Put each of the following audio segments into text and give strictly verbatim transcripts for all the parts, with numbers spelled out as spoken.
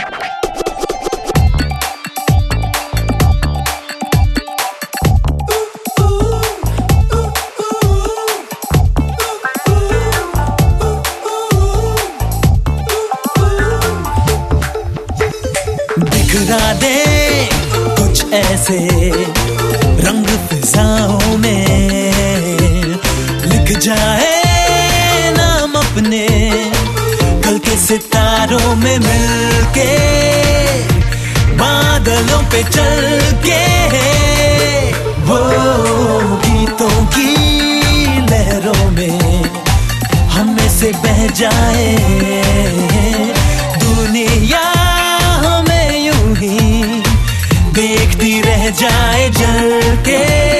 बिखरा दे कुछ ऐसे रंग फिजाओं में, लिख जाए नाम अपने कल के सितारों में मिलके, बादलों पे चल के वो गीतों की लहरों में हमें से बह जाए दुनिया, देखती रह जाए जल के,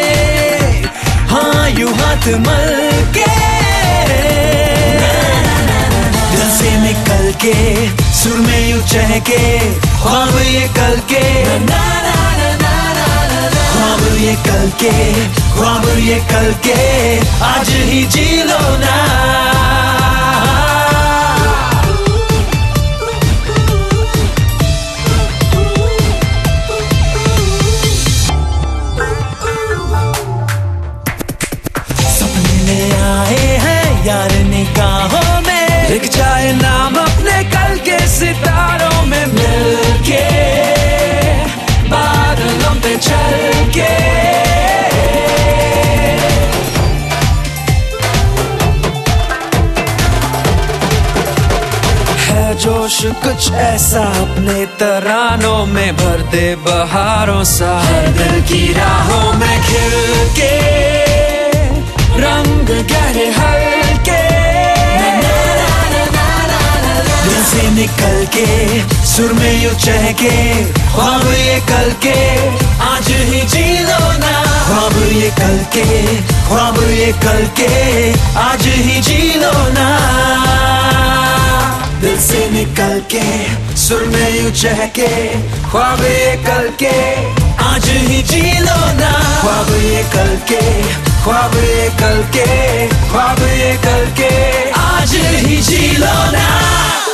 हाँ यूं हाथ मल के, दिल से निकल के सुर में यूं चहके, ख्वाब ये कल के, ख्वाब ये कल के, ख्वाब ये कल के, आज ही जी लो ना। यार निगाहों में लिख जाए नाम अपने कल के सितारों में मिलके, बादलों पे चल के, है जोश कुछ ऐसा अपने तरानों में, भर दे बहारों सा हर दिल की राहों में खिल के, रंग गहरे हल्के, दिल से निकल के सुर में यूं चहके, ख्वाब ये कल के, आज ही जी लो ना, ख्वाब ये कल के, ख्वाब ये कल के, आज ही जी लो ना, दिल से निकल के सुर में यूं चहके, ख्वाब ये कल के, आज ही जी लो ना, ख्वाब ये कल के, ख्वाब ये कल के, ख्वाब ये कल के, आज ही जी लो ना।